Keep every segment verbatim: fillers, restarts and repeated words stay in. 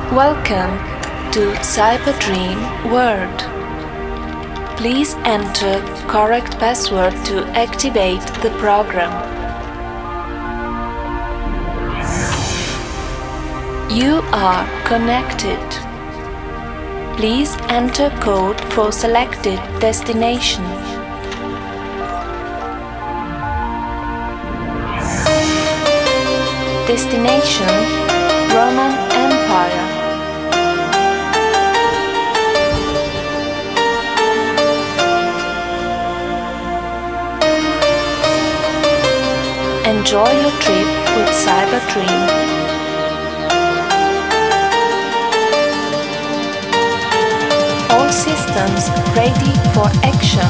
Welcome to Cyberdream World. Please enter correct password to activate the program. You are connected. Please enter code for selected destination. Destination: Roman Empire. Enjoy your trip with Cyberdream. All systems ready for action.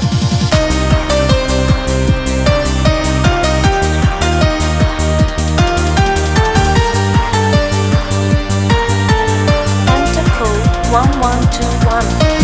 Enter code one one two one.